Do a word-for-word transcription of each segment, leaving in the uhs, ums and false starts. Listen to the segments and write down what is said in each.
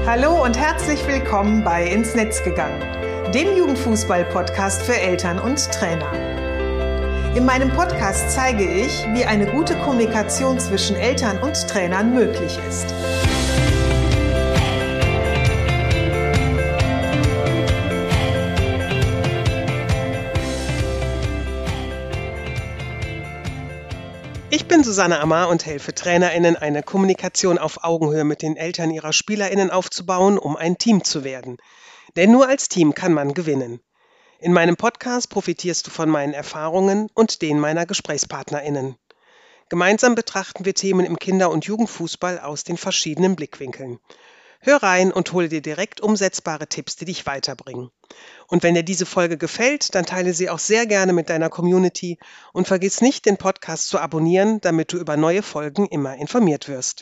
Hallo und herzlich willkommen bei Ins Netz gegangen, dem Jugendfußball-Podcast für Eltern und Trainer. In meinem Podcast zeige ich, wie eine gute Kommunikation zwischen Eltern und Trainern möglich ist. Ich bin Susanne Amar und helfe TrainerInnen, eine Kommunikation auf Augenhöhe mit den Eltern ihrer SpielerInnen aufzubauen, um ein Team zu werden. Denn nur als Team kann man gewinnen. In meinem Podcast profitierst du von meinen Erfahrungen und denen meiner GesprächspartnerInnen. Gemeinsam betrachten wir Themen im Kinder- und Jugendfußball aus den verschiedenen Blickwinkeln. Hör rein und hole dir direkt umsetzbare Tipps, die dich weiterbringen. Und wenn dir diese Folge gefällt, dann teile sie auch sehr gerne mit deiner Community und vergiss nicht, den Podcast zu abonnieren, damit du über neue Folgen immer informiert wirst.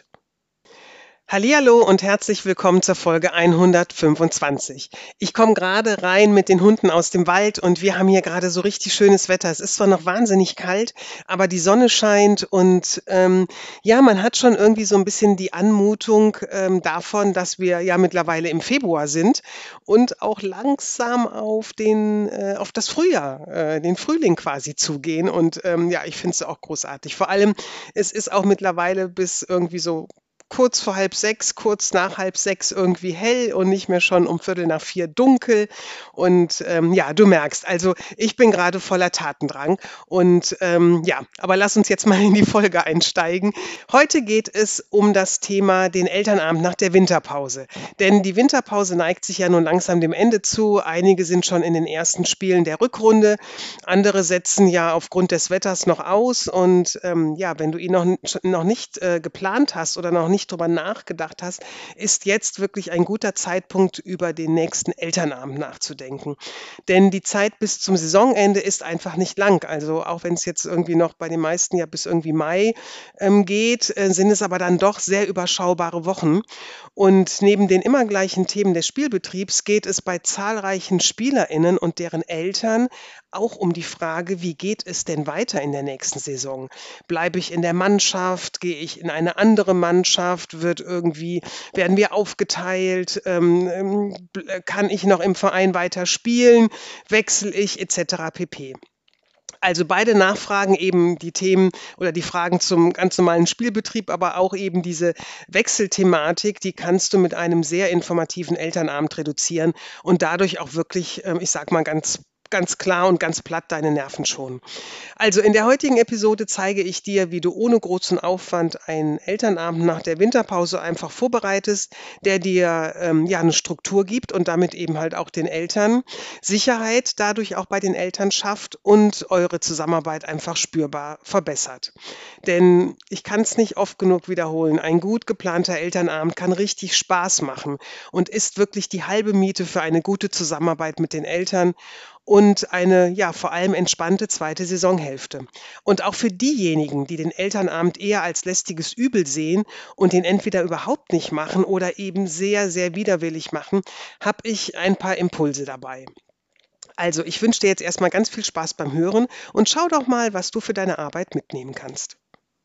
Hallihallo und herzlich willkommen zur Folge hundertfünfundzwanzig. Ich komme gerade rein mit den Hunden aus dem Wald und wir haben hier gerade so richtig schönes Wetter. Es ist zwar noch wahnsinnig kalt, aber die Sonne scheint und ähm, ja, man hat schon irgendwie so ein bisschen die Anmutung ähm, davon, dass wir ja mittlerweile im Februar sind und auch langsam auf den äh, auf das Frühjahr, äh, den Frühling quasi zugehen. Und ähm, ja, ich finde es auch großartig. Vor allem, es ist auch mittlerweile bis irgendwie so kurz vor halb sechs, kurz nach halb sechs irgendwie hell und nicht mehr schon um Viertel nach vier dunkel. Und ähm, ja, du merkst, also ich bin gerade voller Tatendrang. Und ähm, ja, aber lass uns jetzt mal in die Folge einsteigen. Heute geht es um das Thema den Elternabend nach der Winterpause. Denn die Winterpause neigt sich ja nun langsam dem Ende zu. Einige sind schon in den ersten Spielen der Rückrunde. Andere setzen ja aufgrund des Wetters noch aus. Und ähm, ja, wenn du ihn noch, noch nicht äh, geplant hast oder noch nicht nicht drüber nachgedacht hast, ist jetzt wirklich ein guter Zeitpunkt, über den nächsten Elternabend nachzudenken. Denn die Zeit bis zum Saisonende ist einfach nicht lang. Also auch wenn es jetzt irgendwie noch bei den meisten ja bis irgendwie Mai ähm, geht, äh, sind es aber dann doch sehr überschaubare Wochen. Und neben den immer gleichen Themen des Spielbetriebs geht es bei zahlreichen SpielerInnen und deren Eltern auch um die Frage, wie geht es denn weiter in der nächsten Saison? Bleibe ich in der Mannschaft? Gehe ich in eine andere Mannschaft? Wird irgendwie, werden wir aufgeteilt? Ähm, kann ich noch im Verein weiter spielen? Wechsle ich et cetera pp. Also beide Nachfragen, eben die Themen oder die Fragen zum ganz normalen Spielbetrieb, aber auch eben diese Wechselthematik, die kannst du mit einem sehr informativen Elternabend reduzieren und dadurch auch wirklich, ich sag mal ganz ganz klar und ganz platt deine Nerven schonen. Also in der heutigen Episode zeige ich dir, wie du ohne großen Aufwand einen Elternabend nach der Winterpause einfach vorbereitest, der dir ähm, ja eine Struktur gibt und damit eben halt auch den Eltern Sicherheit dadurch auch bei den Eltern schafft und eure Zusammenarbeit einfach spürbar verbessert. Denn ich kann es nicht oft genug wiederholen, ein gut geplanter Elternabend kann richtig Spaß machen und ist wirklich die halbe Miete für eine gute Zusammenarbeit mit den Eltern und eine, ja, vor allem entspannte zweite Saisonhälfte. Und auch für diejenigen, die den Elternabend eher als lästiges Übel sehen und den entweder überhaupt nicht machen oder eben sehr, sehr widerwillig machen, habe ich ein paar Impulse dabei. Also, ich wünsche dir jetzt erstmal ganz viel Spaß beim Hören und schau doch mal, was du für deine Arbeit mitnehmen kannst.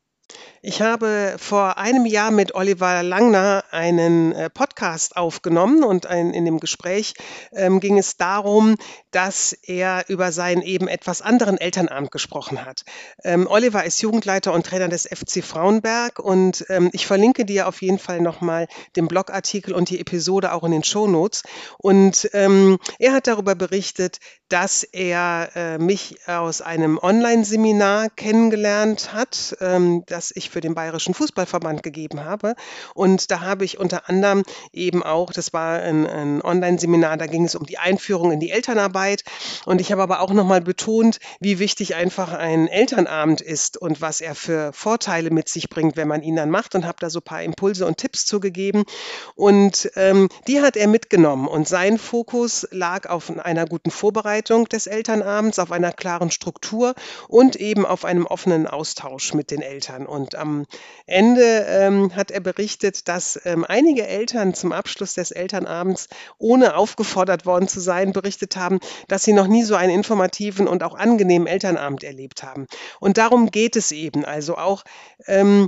Ich habe vor einem Jahr mit Oliver Langner einen äh, Podcast aufgenommen und ein, in dem Gespräch ähm, ging es darum, dass er über seinen eben etwas anderen Elternabend gesprochen hat. Ähm, Oliver ist Jugendleiter und Trainer des F C Frauenberg und ähm, ich verlinke dir auf jeden Fall nochmal den Blogartikel und die Episode auch in den Shownotes. Und ähm, er hat darüber berichtet, dass er äh, mich aus einem Online-Seminar kennengelernt hat, ähm, das ich für den Bayerischen Fußballverband gegeben habe. Und da habe ich unter anderem eben auch, das war ein, ein Online-Seminar, da ging es um die Einführung in die Elternarbeit. Und ich habe aber auch nochmal betont, wie wichtig einfach ein Elternabend ist und was er für Vorteile mit sich bringt, wenn man ihn dann macht, und habe da so ein paar Impulse und Tipps zugegeben. Und ähm, die hat er mitgenommen. Und sein Fokus lag auf einer guten Vorbereitung des Elternabends, auf einer klaren Struktur und eben auf einem offenen Austausch mit den Eltern. Und am Ende ähm, hat er berichtet, dass ähm, einige Eltern zum Abschluss des Elternabends, ohne aufgefordert worden zu sein, berichtet haben, dass sie noch nie so einen informativen und auch angenehmen Elternabend erlebt haben. Und darum geht es eben. Also auch ähm,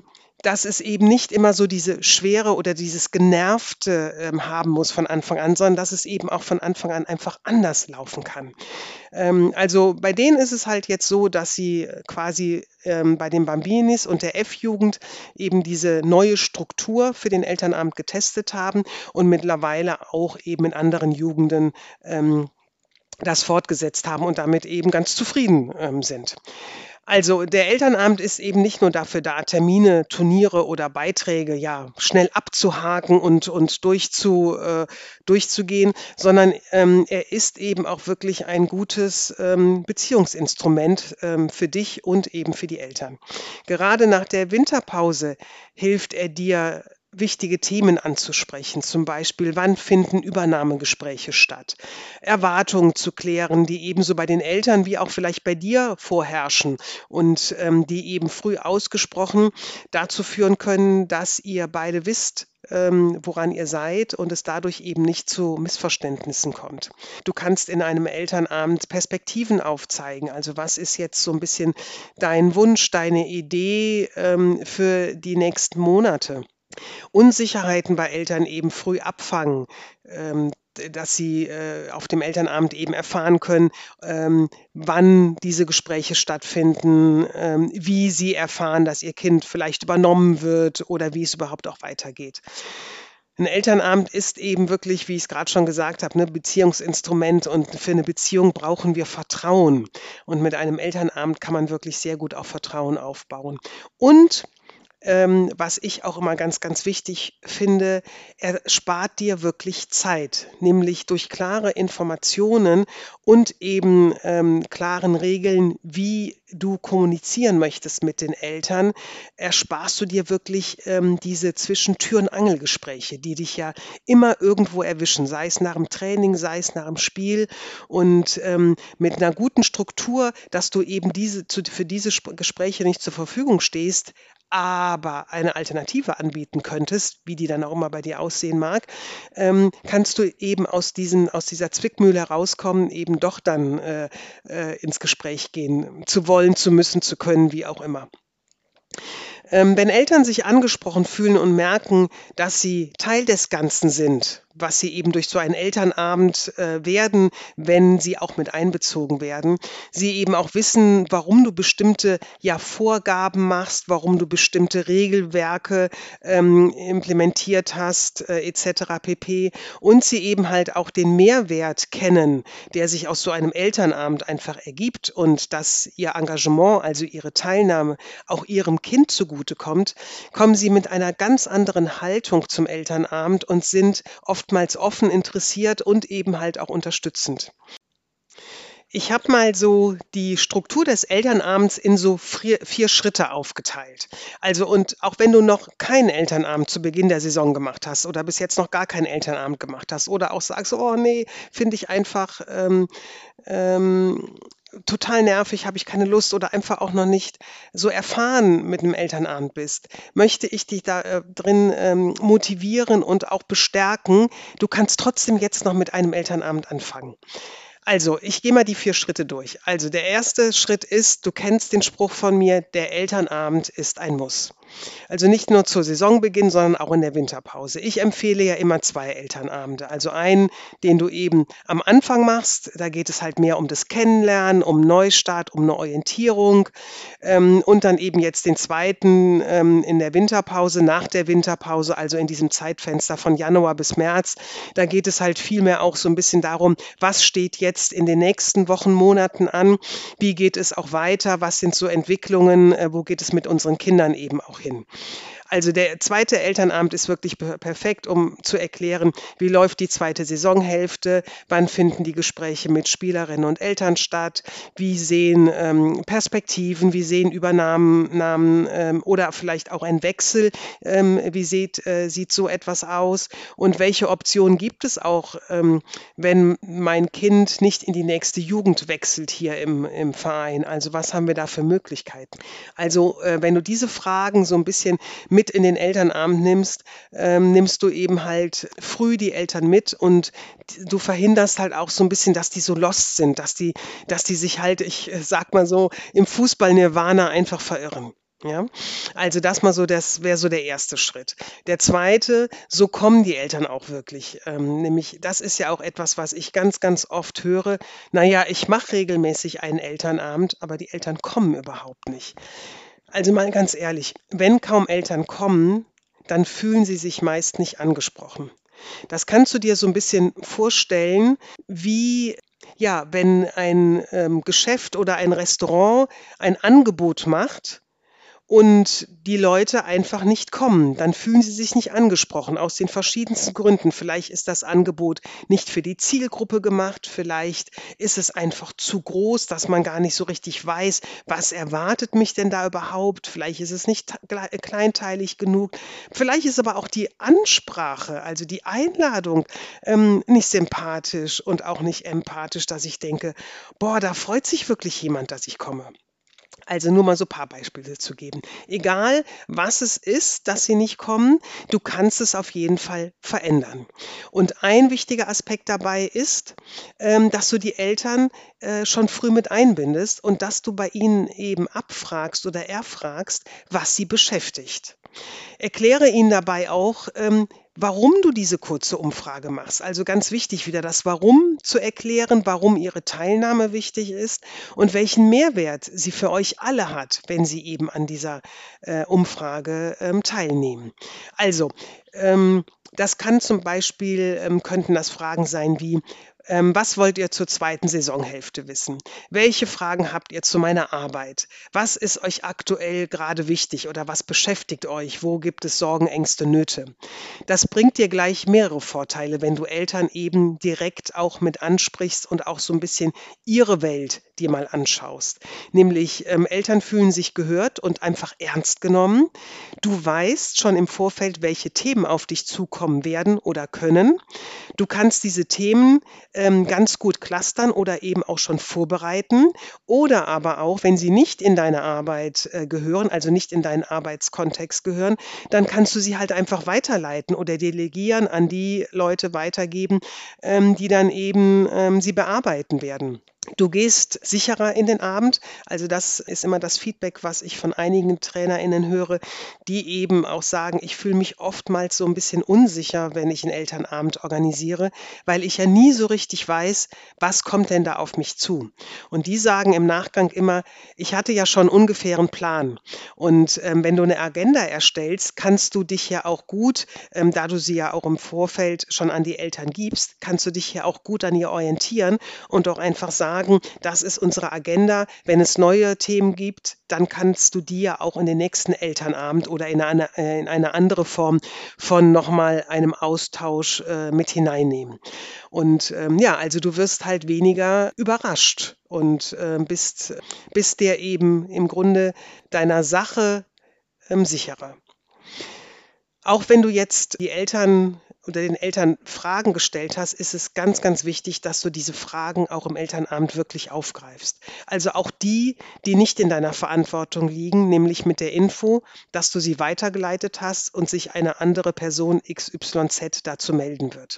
dass es eben nicht immer so diese Schwere oder dieses Genervte ähm, haben muss von Anfang an, sondern dass es eben auch von Anfang an einfach anders laufen kann. Ähm, also bei denen ist es halt jetzt so, dass sie quasi ähm, bei den Bambinis und der F-Jugend eben diese neue Struktur für den Elternabend getestet haben und mittlerweile auch eben in anderen Jugenden ähm, das fortgesetzt haben und damit eben ganz zufrieden ähm, sind. Also der Elternabend ist eben nicht nur dafür da, Termine, Turniere oder Beiträge ja schnell abzuhaken und, und durchzu, äh, durchzugehen, sondern ähm, er ist eben auch wirklich ein gutes ähm, Beziehungsinstrument ähm, für dich und eben für die Eltern. Gerade nach der Winterpause hilft er dir, wichtige Themen anzusprechen, zum Beispiel, wann finden Übernahmegespräche statt, Erwartungen zu klären, die ebenso bei den Eltern wie auch vielleicht bei dir vorherrschen und ähm, die eben früh ausgesprochen dazu führen können, dass ihr beide wisst, ähm, woran ihr seid und es dadurch eben nicht zu Missverständnissen kommt. Du kannst in einem Elternabend Perspektiven aufzeigen. Also was ist jetzt so ein bisschen dein Wunsch, deine Idee ähm, für die nächsten Monate? Unsicherheiten bei Eltern eben früh abfangen, ähm, dass sie äh, auf dem Elternabend eben erfahren können, ähm, wann diese Gespräche stattfinden, ähm, wie sie erfahren, dass ihr Kind vielleicht übernommen wird oder wie es überhaupt auch weitergeht. Ein Elternabend ist eben wirklich, wie ich es gerade schon gesagt habe, ein Beziehungsinstrument und für eine Beziehung brauchen wir Vertrauen. Und mit einem Elternabend kann man wirklich sehr gut auch Vertrauen aufbauen. Und ähm, was ich auch immer ganz, ganz wichtig finde, er spart dir wirklich Zeit, nämlich durch klare Informationen und eben ähm, klaren Regeln, wie du kommunizieren möchtest mit den Eltern, ersparst du dir wirklich ähm, diese Zwischentür- und Angelgespräche, die dich ja immer irgendwo erwischen, sei es nach dem Training, sei es nach dem Spiel und ähm, mit einer guten Struktur, dass du eben diese, zu, für diese Sp- Gespräche nicht zur Verfügung stehst, aber eine Alternative anbieten könntest, wie die dann auch immer bei dir aussehen mag, ähm, kannst du eben aus, diesen, aus dieser Zwickmühle herauskommen, eben doch dann äh, äh, ins Gespräch gehen zu wollen, zu müssen, zu können, wie auch immer. Ähm, wenn Eltern sich angesprochen fühlen und merken, dass sie Teil des Ganzen sind, was sie eben durch so einen Elternabend äh, werden, wenn sie auch mit einbezogen werden, sie eben auch wissen, warum du bestimmte ja, Vorgaben machst, warum du bestimmte Regelwerke ähm, implementiert hast, äh, et cetera pp. Und sie eben halt auch den Mehrwert kennen, der sich aus so einem Elternabend einfach ergibt und dass ihr Engagement, also ihre Teilnahme, auch ihrem Kind zugutekommt, kommen sie mit einer ganz anderen Haltung zum Elternabend und sind oftmals offen, interessiert und eben halt auch unterstützend. Ich habe mal so die Struktur des Elternabends in so vier, vier Schritte aufgeteilt. Also und auch wenn du noch keinen Elternabend zu Beginn der Saison gemacht hast oder bis jetzt noch gar keinen Elternabend gemacht hast oder auch sagst, oh nee, finde ich einfach ähm, ähm, total nervig, habe ich keine Lust oder einfach auch noch nicht so erfahren mit einem Elternabend bist, möchte ich dich da äh, drin ähm, motivieren und auch bestärken. Du kannst trotzdem jetzt noch mit einem Elternabend anfangen. Also, ich gehe mal die vier Schritte durch. Also, der erste Schritt ist, du kennst den Spruch von mir, der Elternabend ist ein Muss. Also nicht nur zu Saisonbeginn, sondern auch in der Winterpause. Ich empfehle ja immer zwei Elternabende. Also einen, den du eben am Anfang machst. Da geht es halt mehr um das Kennenlernen, um Neustart, um eine Orientierung. Ähm, und dann eben jetzt den zweiten ähm, in der Winterpause, nach der Winterpause, also in diesem Zeitfenster von Januar bis März. Da geht es halt vielmehr auch so ein bisschen darum, was steht jetzt in den nächsten Wochen, Monaten an? Wie geht es auch weiter? Was sind so Entwicklungen? Äh, wo geht es mit unseren Kindern eben auch hin? Also der zweite Elternabend ist wirklich per- perfekt, um zu erklären, wie läuft die zweite Saisonhälfte, wann finden die Gespräche mit Spielerinnen und Eltern statt, wie sehen ähm, Perspektiven, wie sehen Übernahmen Namen, ähm, oder vielleicht auch ein Wechsel, ähm, wie sieht, äh, sieht so etwas aus und welche Optionen gibt es auch, ähm, wenn mein Kind nicht in die nächste Jugend wechselt hier im, im Verein. Also was haben wir da für Möglichkeiten? Also äh, wenn du diese Fragen so ein bisschen mit in den Elternabend nimmst, ähm, nimmst du eben halt früh die Eltern mit und du verhinderst halt auch so ein bisschen, dass die so lost sind, dass die, dass die sich halt, ich äh, sag mal so, im Fußball-Nirvana einfach verirren. Ja, also das mal so, das wäre so der erste Schritt. Der zweite, so kommen die Eltern auch wirklich. Ähm, nämlich, das ist ja auch etwas, was ich ganz, ganz oft höre. Naja, ich mache regelmäßig einen Elternabend, aber die Eltern kommen überhaupt nicht. Also mal ganz ehrlich, wenn kaum Eltern kommen, dann fühlen sie sich meist nicht angesprochen. Das kannst du dir so ein bisschen vorstellen, wie ja, wenn ein ähm, Geschäft oder ein Restaurant ein Angebot macht und die Leute einfach nicht kommen, dann fühlen sie sich nicht angesprochen, aus den verschiedensten Gründen. Vielleicht ist das Angebot nicht für die Zielgruppe gemacht, vielleicht ist es einfach zu groß, dass man gar nicht so richtig weiß, was erwartet mich denn da überhaupt? Vielleicht ist es nicht ta glei kleinteilig genug. Vielleicht ist aber auch die Ansprache, also die Einladung, ähm, nicht sympathisch und auch nicht empathisch, dass ich denke: „Boah, da freut sich wirklich jemand, dass ich komme.“ Also nur mal so ein paar Beispiele zu geben. Egal, was es ist, dass sie nicht kommen, du kannst es auf jeden Fall verändern. Und ein wichtiger Aspekt dabei ist, ähm, dass du die Eltern, äh, schon früh mit einbindest und dass du bei ihnen eben abfragst oder erfragst, was sie beschäftigt. Erkläre ihnen dabei auch, ähm, warum du diese kurze Umfrage machst. Also ganz wichtig, wieder das Warum zu erklären, warum ihre Teilnahme wichtig ist und welchen Mehrwert sie für euch alle hat, wenn sie eben an dieser äh, Umfrage ähm, teilnehmen. Also, ähm, das kann zum Beispiel, ähm, könnten das Fragen sein wie, ähm, was wollt ihr zur zweiten Saisonhälfte wissen? Welche Fragen habt ihr zu meiner Arbeit? Was ist euch aktuell gerade wichtig oder was beschäftigt euch? Wo gibt es Sorgen, Ängste, Nöte? Das bringt dir gleich mehrere Vorteile, wenn du Eltern eben direkt auch mit ansprichst und auch so ein bisschen ihre Welt dir mal anschaust. Nämlich, ähm, Eltern fühlen sich gehört und einfach ernst genommen. Du weißt schon im Vorfeld, welche Themen auf dich zukommen werden oder können. Du kannst diese Themen ähm, ganz gut clustern oder eben auch schon vorbereiten. Oder aber auch, wenn sie nicht in deine Arbeit äh, gehören, also nicht in deinen Arbeitskontext gehören, dann kannst du sie halt einfach weiterleiten oder delegieren, an die Leute weitergeben, ähm, die dann eben ähm, sie bearbeiten werden. Du gehst sicherer in den Abend. Also das ist immer das Feedback, was ich von einigen TrainerInnen höre, die eben auch sagen, ich fühle mich oftmals so ein bisschen unsicher, wenn ich einen Elternabend organisiere, weil ich ja nie so richtig weiß, was kommt denn da auf mich zu. Und die sagen im Nachgang immer, ich hatte ja schon ungefähr einen Plan. Und ähm, wenn du eine Agenda erstellst, kannst du dich ja auch gut, ähm, da du sie ja auch im Vorfeld schon an die Eltern gibst, kannst du dich ja auch gut an ihr orientieren und auch einfach sagen, das ist unsere Agenda. Wenn es neue Themen gibt, dann kannst du die ja auch in den nächsten Elternabend oder in eine, äh, in eine andere Form von nochmal einem Austausch äh, mit hineinnehmen. Und ähm, ja, also du wirst halt weniger überrascht und äh, bist, bist dir eben im Grunde deiner Sache ähm, sicherer. Auch wenn du jetzt die Eltern oder den Eltern Fragen gestellt hast, ist es ganz, ganz wichtig, dass du diese Fragen auch im Elternabend wirklich aufgreifst. Also auch die, die nicht in deiner Verantwortung liegen, nämlich mit der Info, dass du sie weitergeleitet hast und sich eine andere Person X Y Z dazu melden wird.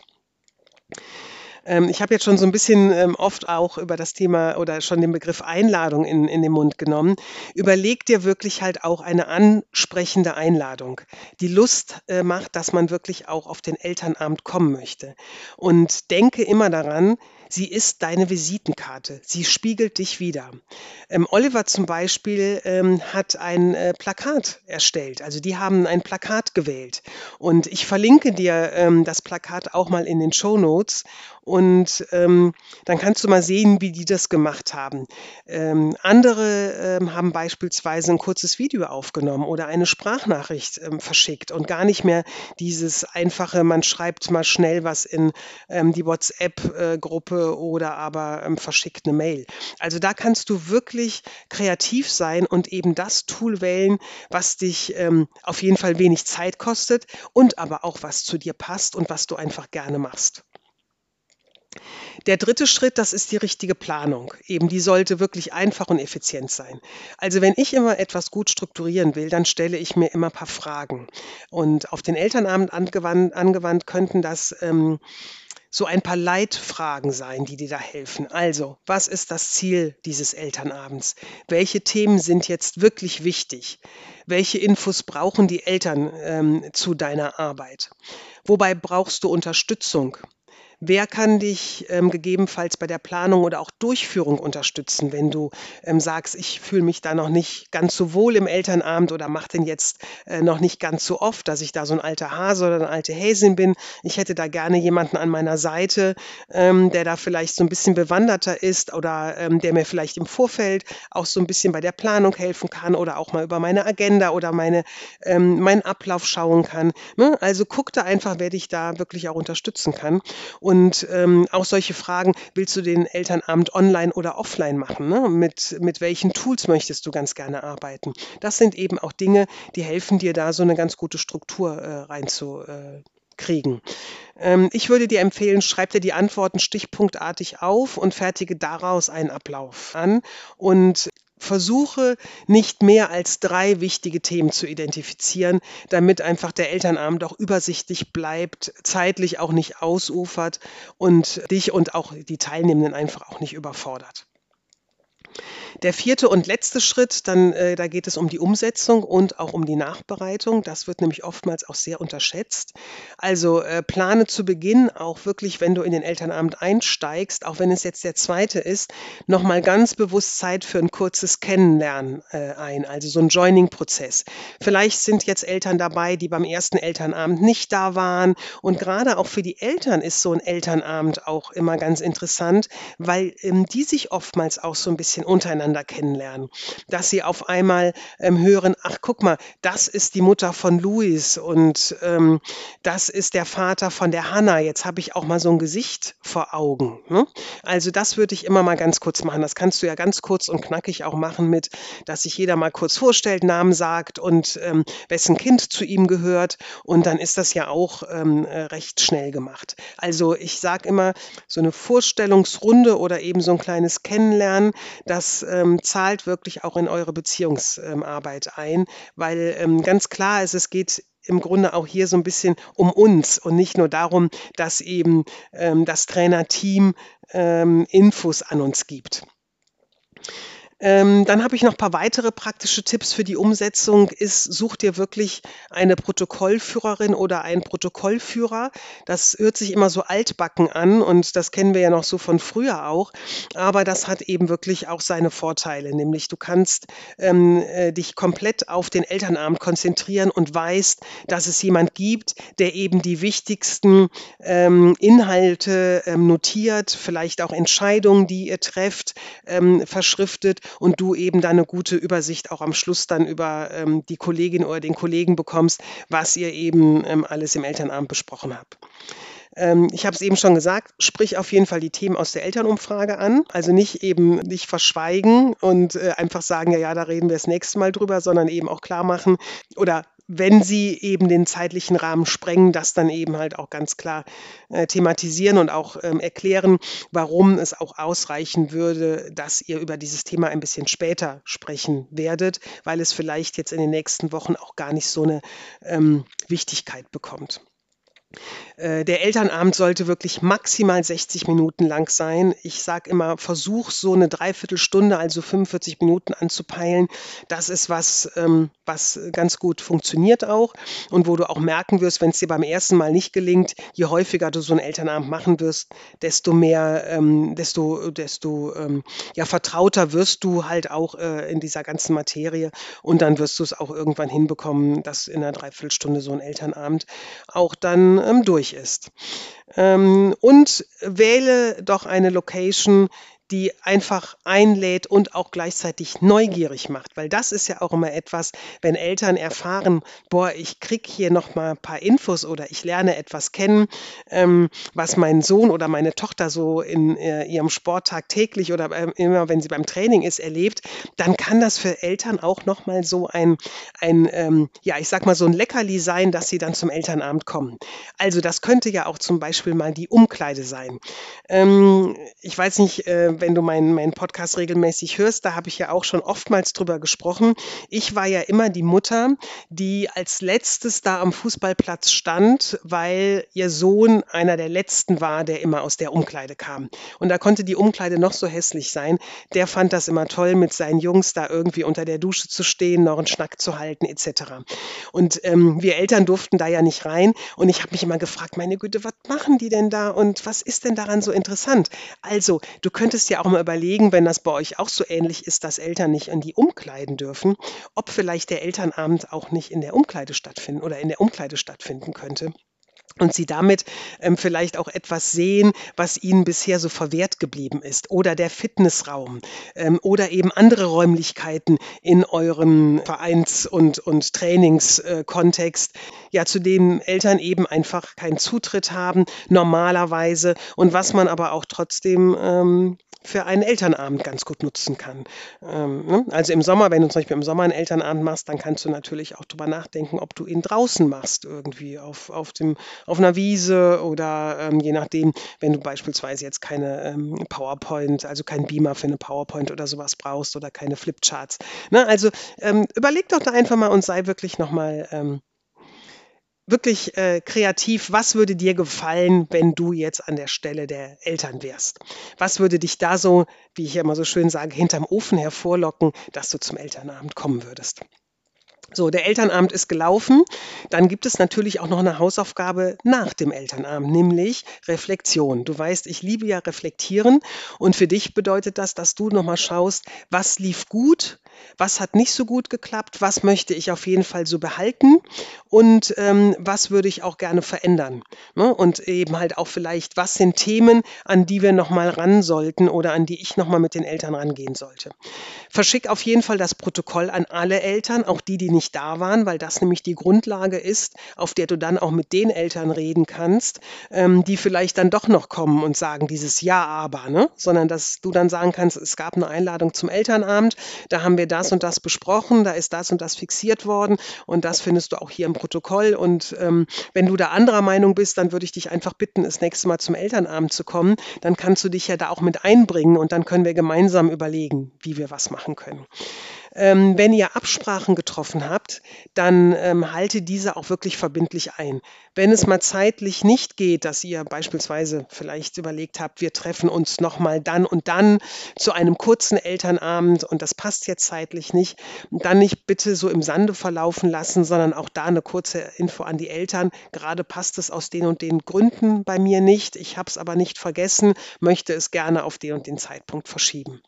Ähm, ich habe jetzt schon so ein bisschen, ähm, oft auch über das Thema oder schon den Begriff Einladung in in den Mund genommen. Überleg dir wirklich halt auch eine ansprechende Einladung, die Lust, äh, macht, dass man wirklich auch auf den Elternabend kommen möchte. Und denke immer daran, sie ist deine Visitenkarte. Sie spiegelt dich wider. Ähm, Oliver zum Beispiel, ähm, hat ein, äh, Plakat erstellt. Also, die haben ein Plakat gewählt. Und ich verlinke dir, ähm, das Plakat auch mal in den Shownotes und, ähm, dann kannst du mal sehen, wie die das gemacht haben. Ähm, andere, ähm, haben beispielsweise ein kurzes Video aufgenommen oder eine Sprachnachricht, ähm, verschickt und gar nicht mehr dieses einfache, man schreibt mal schnell was in, ähm, die WhatsApp, äh, Gruppe oder aber, ähm, verschickt eine Mail. Also, da kannst du wirklich kreativ sein und eben das Tool wählen, was dich, ähm, auf jeden Fall wenig Zeit kostet und aber auch was zu dir passt und was du einfach gerne machst. Der dritte Schritt, das ist die richtige Planung. Eben, die sollte wirklich einfach und effizient sein. Also, wenn ich immer etwas gut strukturieren will, dann stelle ich mir immer ein paar Fragen. Und auf den Elternabend angewandt angewandt könnten das, ähm, so ein paar Leitfragen sein, die dir da helfen. Also, was ist das Ziel dieses Elternabends? Welche Themen sind jetzt wirklich wichtig? Welche Infos brauchen die Eltern ähm, zu deiner Arbeit? Wobei brauchst du Unterstützung? Wer kann dich ähm, gegebenenfalls bei der Planung oder auch Durchführung unterstützen, wenn du ähm, sagst, ich fühle mich da noch nicht ganz so wohl im Elternabend oder mache den jetzt äh, noch nicht ganz so oft, dass ich da so ein alter Hase oder eine alte Häsin bin. Ich hätte da gerne jemanden an meiner Seite, ähm, der da vielleicht so ein bisschen bewanderter ist oder ähm, der mir vielleicht im Vorfeld auch so ein bisschen bei der Planung helfen kann oder auch mal über meine Agenda oder meine, ähm, meinen Ablauf schauen kann. Ne? Also guck da einfach, wer dich da wirklich auch unterstützen kann. Und ähm, auch solche Fragen, willst du den Elternabend online oder offline machen? Ne? Mit, mit welchen Tools möchtest du ganz gerne arbeiten? Das sind eben auch Dinge, die helfen dir da so eine ganz gute Struktur äh, reinzukriegen. Ähm, ich würde dir empfehlen, schreib dir die Antworten stichpunktartig auf und fertige daraus einen Ablauf an und versuche nicht mehr als drei wichtige Themen zu identifizieren, damit einfach der Elternabend auch übersichtlich bleibt, zeitlich auch nicht ausufert und dich und auch die Teilnehmenden einfach auch nicht überfordert. Der vierte und letzte Schritt, dann, äh, da geht es um die Umsetzung und auch um die Nachbereitung. Das wird nämlich oftmals auch sehr unterschätzt. Also äh, plane zu Beginn auch wirklich, wenn du in den Elternabend einsteigst, auch wenn es jetzt der zweite ist, nochmal ganz bewusst Zeit für ein kurzes Kennenlernen äh, ein, also so ein Joining-Prozess. Vielleicht sind jetzt Eltern dabei, die beim ersten Elternabend nicht da waren. Und gerade auch für die Eltern ist so ein Elternabend auch immer ganz interessant, weil ähm, die sich oftmals auch so ein bisschen untereinander kennenlernen, dass sie auf einmal ähm, hören, ach guck mal, das ist die Mutter von Luis und ähm, das ist der Vater von der Hanna. Jetzt habe ich auch mal so ein Gesicht vor Augen. Ne? Also das würde ich immer mal ganz kurz machen. Das kannst du ja ganz kurz und knackig auch machen mit, dass sich jeder mal kurz vorstellt, Namen sagt und ähm, wessen Kind zu ihm gehört. Und dann ist das ja auch ähm, äh, recht schnell gemacht. Also ich sage immer, so eine Vorstellungsrunde oder eben so ein kleines Kennenlernen, das ähm, zahlt wirklich auch in eure Beziehungsarbeit ein, weil ähm, ganz klar ist, es geht im Grunde auch hier so ein bisschen um uns und nicht nur darum, dass eben ähm, das Trainerteam ähm, Infos an uns gibt. Ähm, dann habe ich noch ein paar weitere praktische Tipps für die Umsetzung. Ist, such dir wirklich eine Protokollführerin oder einen Protokollführer. Das hört sich immer so altbacken an und das kennen wir ja noch so von früher auch. Aber das hat eben wirklich auch seine Vorteile. Nämlich du kannst ähm, äh, dich komplett auf den Elternabend konzentrieren und weißt, dass es jemand gibt, der eben die wichtigsten ähm, Inhalte ähm, notiert, vielleicht auch Entscheidungen, die ihr trefft, ähm, verschriftet und du eben dann eine gute Übersicht auch am Schluss dann über ähm, die Kollegin oder den Kollegen bekommst, was ihr eben ähm, alles im Elternabend besprochen habt. Ähm, ich habe es eben schon gesagt, sprich auf jeden Fall die Themen aus der Elternumfrage an. Also nicht eben nicht verschweigen und äh, einfach sagen, ja, ja, da reden wir das nächste Mal drüber, sondern eben auch klar machen oder wenn sie eben den zeitlichen Rahmen sprengen, das dann eben halt auch ganz klar äh, thematisieren und auch ähm, erklären, warum es auch ausreichen würde, dass ihr über dieses Thema ein bisschen später sprechen werdet, weil es vielleicht jetzt in den nächsten Wochen auch gar nicht so eine ähm, Wichtigkeit bekommt. Der Elternabend sollte wirklich maximal sechzig Minuten lang sein. Ich sage immer, versuch so eine Dreiviertelstunde, also fünfundvierzig Minuten anzupeilen. Das ist was, ähm, was ganz gut funktioniert auch und wo du auch merken wirst, wenn es dir beim ersten Mal nicht gelingt, je häufiger du so einen Elternabend machen wirst, desto mehr, ähm, desto, desto ähm, ja, vertrauter wirst du halt auch äh, in dieser ganzen Materie und dann wirst du es auch irgendwann hinbekommen, dass in einer Dreiviertelstunde so ein Elternabend auch dann ähm, durch ist. Ähm, und wähle doch eine Location, die einfach einlädt und auch gleichzeitig neugierig macht, weil das ist ja auch immer etwas, wenn Eltern erfahren, boah, ich kriege hier noch mal ein paar Infos oder ich lerne etwas kennen, ähm, was mein Sohn oder meine Tochter so in äh, ihrem Sport tagtäglich oder äh, immer, wenn sie beim Training ist, erlebt, dann kann das für Eltern auch noch mal so ein, ein ähm, ja, ich sag mal so ein Leckerli sein, dass sie dann zum Elternabend kommen. Also das könnte ja auch zum Beispiel mal die Umkleide sein. Ähm, ich weiß nicht, äh, wenn du meinen, meinen Podcast regelmäßig hörst, da habe ich ja auch schon oftmals drüber gesprochen. Ich war ja immer die Mutter, die als letztes da am Fußballplatz stand, weil ihr Sohn einer der letzten war, der immer aus der Umkleide kam. Und da konnte die Umkleide noch so hässlich sein. Der fand das immer toll, mit seinen Jungs da irgendwie unter der Dusche zu stehen, noch einen Schnack zu halten et cetera. Und ähm, wir Eltern durften da ja nicht rein. Und ich habe mich immer gefragt, meine Güte, was machen die denn da und was ist denn daran so interessant? Also, du könntest ja auch mal überlegen, wenn das bei euch auch so ähnlich ist, dass Eltern nicht in die Umkleiden dürfen, ob vielleicht der Elternabend auch nicht in der Umkleide stattfinden oder in der Umkleide stattfinden könnte. Und sie damit ähm, vielleicht auch etwas sehen, was ihnen bisher so verwehrt geblieben ist. Oder der Fitnessraum ähm, oder eben andere Räumlichkeiten in eurem Vereins- und, und Trainingskontext, ja, zu denen Eltern eben einfach keinen Zutritt haben, normalerweise. Und was man aber auch trotzdem ähm, für einen Elternabend ganz gut nutzen kann. Ähm, ne? Also im Sommer, wenn du zum Beispiel im Sommer einen Elternabend machst, dann kannst du natürlich auch drüber nachdenken, ob du ihn draußen machst, irgendwie auf, auf, dem, auf einer Wiese oder ähm, je nachdem, wenn du beispielsweise jetzt keine ähm, PowerPoint, also keinen Beamer für eine PowerPoint oder sowas brauchst oder keine Flipcharts. Ne? Also ähm, überleg doch da einfach mal und sei wirklich nochmal ähm, wirklich äh, kreativ. Was würde dir gefallen, wenn du jetzt an der Stelle der Eltern wärst? Was würde dich da so, wie ich ja immer so schön sage, hinterm Ofen hervorlocken, dass du zum Elternabend kommen würdest? So, der Elternabend ist gelaufen. Dann gibt es natürlich auch noch eine Hausaufgabe nach dem Elternabend, nämlich Reflexion. Du weißt, ich liebe ja reflektieren und für dich bedeutet das, dass du nochmal schaust, was lief gut, was hat nicht so gut geklappt, was möchte ich auf jeden Fall so behalten und ähm, was würde ich auch gerne verändern. Ne? Und eben halt auch vielleicht, was sind Themen, an die wir nochmal ran sollten oder an die ich nochmal mit den Eltern rangehen sollte. Verschick auf jeden Fall das Protokoll an alle Eltern, auch die, die nicht da waren, weil das nämlich die Grundlage ist, auf der du dann auch mit den Eltern reden kannst, ähm, die vielleicht dann doch noch kommen und sagen dieses Ja, aber, ne? Sondern dass du dann sagen kannst, es gab eine Einladung zum Elternabend, da haben wir das und das besprochen, da ist das und das fixiert worden und das findest du auch hier im Protokoll und ähm, wenn du da anderer Meinung bist, dann würde ich dich einfach bitten, das nächste Mal zum Elternabend zu kommen, dann kannst du dich ja da auch mit einbringen und dann können wir gemeinsam überlegen, wie wir was machen können. Ähm, wenn ihr Absprachen getroffen habt, dann ähm, halte diese auch wirklich verbindlich ein. Wenn es mal zeitlich nicht geht, dass ihr beispielsweise vielleicht überlegt habt, wir treffen uns nochmal dann und dann zu einem kurzen Elternabend und das passt jetzt zeitlich nicht, dann nicht bitte so im Sande verlaufen lassen, sondern auch da eine kurze Info an die Eltern. Gerade passt es aus den und den Gründen bei mir nicht. Ich habe es aber nicht vergessen, möchte es gerne auf den und den Zeitpunkt verschieben.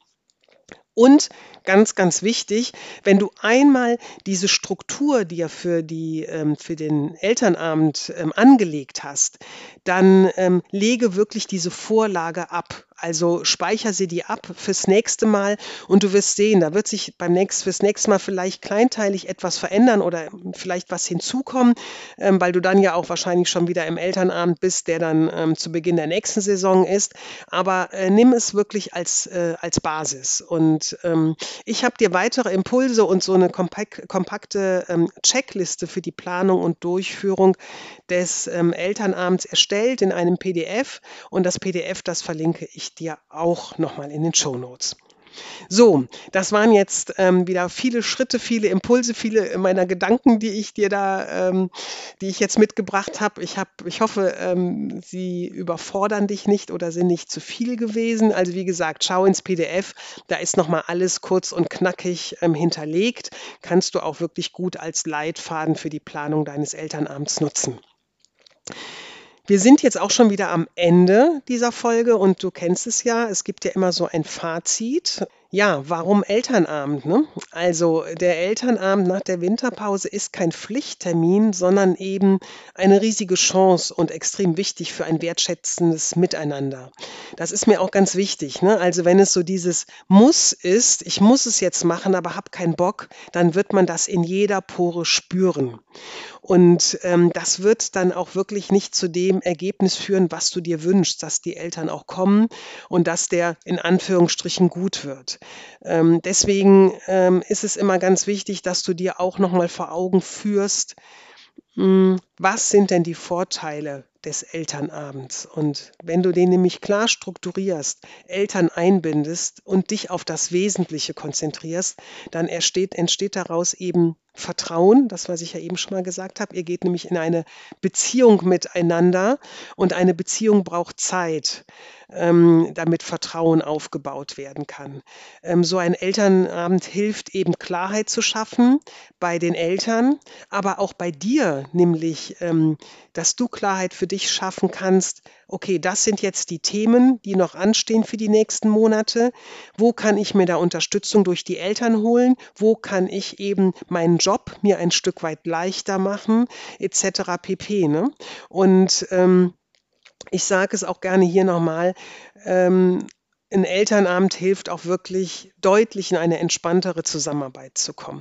Und ganz, ganz wichtig, wenn du einmal diese Struktur dir für, die, ähm, für den Elternabend ähm, angelegt hast, dann ähm, lege wirklich diese Vorlage ab. Also speicher sie dir ab fürs nächste Mal und du wirst sehen, da wird sich beim nächsten, fürs nächste Mal vielleicht kleinteilig etwas verändern oder vielleicht was hinzukommen, ähm, weil du dann ja auch wahrscheinlich schon wieder im Elternabend bist, der dann ähm, zu Beginn der nächsten Saison ist. Aber äh, nimm es wirklich als, äh, als Basis. Und ähm, ich habe dir weitere Impulse und so eine kompak kompakte ähm, Checkliste für die Planung und Durchführung des ähm, Elternabends erstellt in einem P D F und das P D F, das verlinke ich dir auch nochmal in den Shownotes. So, das waren jetzt ähm, wieder viele Schritte, viele Impulse, viele meiner Gedanken, die ich dir da, ähm, die ich jetzt mitgebracht habe. Ich hab, ich hoffe, ähm, sie überfordern dich nicht oder sind nicht zu viel gewesen. Also wie gesagt, schau ins P D F, da ist nochmal alles kurz und knackig ähm, hinterlegt. Kannst du auch wirklich gut als Leitfaden für die Planung deines Elternabends nutzen. Wir sind jetzt auch schon wieder am Ende dieser Folge und du kennst es ja, es gibt ja immer so ein Fazit. Ja, warum Elternabend, ne? Also der Elternabend nach der Winterpause ist kein Pflichttermin, sondern eben eine riesige Chance und extrem wichtig für ein wertschätzendes Miteinander. Das ist mir auch ganz wichtig, ne? Also wenn es so dieses Muss ist, ich muss es jetzt machen, aber habe keinen Bock, dann wird man das in jeder Pore spüren. Und ähm, das wird dann auch wirklich nicht zu dem Ergebnis führen, was du dir wünschst, dass die Eltern auch kommen und dass der in Anführungsstrichen gut wird. Ähm, deswegen ähm, ist es immer ganz wichtig, dass du dir auch nochmal vor Augen führst, mh, was sind denn die Vorteile des Elternabends. Und wenn du den nämlich klar strukturierst, Eltern einbindest und dich auf das Wesentliche konzentrierst, dann entsteht, entsteht daraus eben Vertrauen, das, was ich ja eben schon mal gesagt habe. Ihr geht nämlich in eine Beziehung miteinander und eine Beziehung braucht Zeit, ähm, damit Vertrauen aufgebaut werden kann. Ähm, so ein Elternabend hilft eben Klarheit zu schaffen bei den Eltern, aber auch bei dir, nämlich, ähm, dass du Klarheit für dich schaffen kannst. Okay, das sind jetzt die Themen, die noch anstehen für die nächsten Monate. Wo kann ich mir da Unterstützung durch die Eltern holen? Wo kann ich eben meinen Job mir ein Stück weit leichter machen, et cetera pp. Ne? Und ähm, ich sage es auch gerne hier nochmal, ähm, ein Elternabend hilft auch wirklich deutlich in eine entspanntere Zusammenarbeit zu kommen.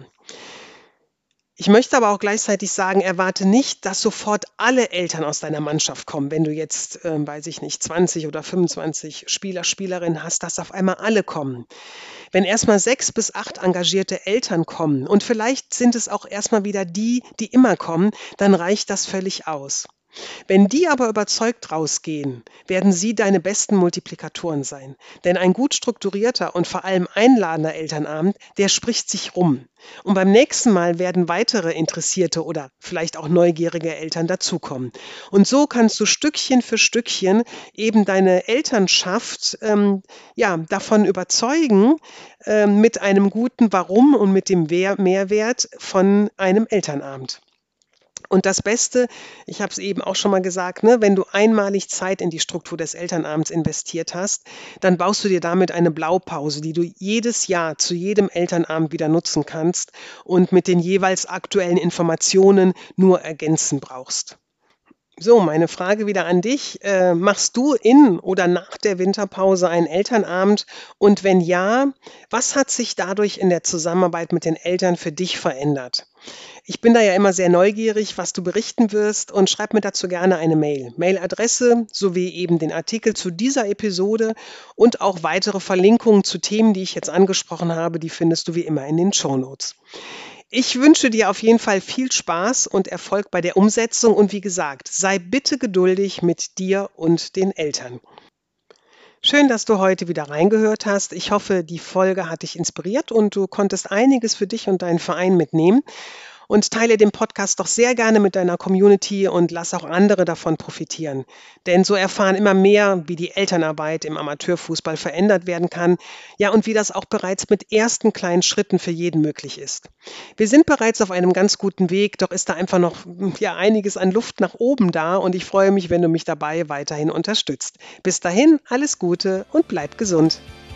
Ich möchte aber auch gleichzeitig sagen, erwarte nicht, dass sofort alle Eltern aus deiner Mannschaft kommen. Wenn du jetzt, äh, weiß ich nicht, zwanzig oder fünfundzwanzig Spieler, Spielerinnen hast, dass auf einmal alle kommen. Wenn erstmal sechs bis acht engagierte Eltern kommen und vielleicht sind es auch erstmal wieder die, die immer kommen, dann reicht das völlig aus. Wenn die aber überzeugt rausgehen, werden sie deine besten Multiplikatoren sein. Denn ein gut strukturierter und vor allem einladender Elternabend, der spricht sich rum. Und beim nächsten Mal werden weitere interessierte oder vielleicht auch neugierige Eltern dazukommen. Und so kannst du Stückchen für Stückchen eben deine Elternschaft ähm, ja, davon überzeugen, ähm, mit einem guten Warum und mit dem Wehr- Mehrwert von einem Elternabend. Und das Beste, ich habe es eben auch schon mal gesagt, ne, wenn du einmalig Zeit in die Struktur des Elternabends investiert hast, dann baust du dir damit eine Blaupause, die du jedes Jahr zu jedem Elternabend wieder nutzen kannst und mit den jeweils aktuellen Informationen nur ergänzen brauchst. So, meine Frage wieder an dich. Äh, machst du in oder nach der Winterpause einen Elternabend? Und wenn ja, was hat sich dadurch in der Zusammenarbeit mit den Eltern für dich verändert? Ich bin da ja immer sehr neugierig, was du berichten wirst und schreib mir dazu gerne eine Mail. Mailadresse sowie eben den Artikel zu dieser Episode und auch weitere Verlinkungen zu Themen, die ich jetzt angesprochen habe, die findest du wie immer in den Shownotes. Ich wünsche dir auf jeden Fall viel Spaß und Erfolg bei der Umsetzung und wie gesagt, sei bitte geduldig mit dir und den Eltern. Schön, dass du heute wieder reingehört hast. Ich hoffe, die Folge hat dich inspiriert und du konntest einiges für dich und deinen Verein mitnehmen. Und teile den Podcast doch sehr gerne mit deiner Community und lass auch andere davon profitieren. Denn so erfahren immer mehr, wie die Elternarbeit im Amateurfußball verändert werden kann. Ja, und wie das auch bereits mit ersten kleinen Schritten für jeden möglich ist. Wir sind bereits auf einem ganz guten Weg, doch ist da einfach noch ja, einiges an Luft nach oben da und ich freue mich, wenn du mich dabei weiterhin unterstützt. Bis dahin, alles Gute und bleib gesund.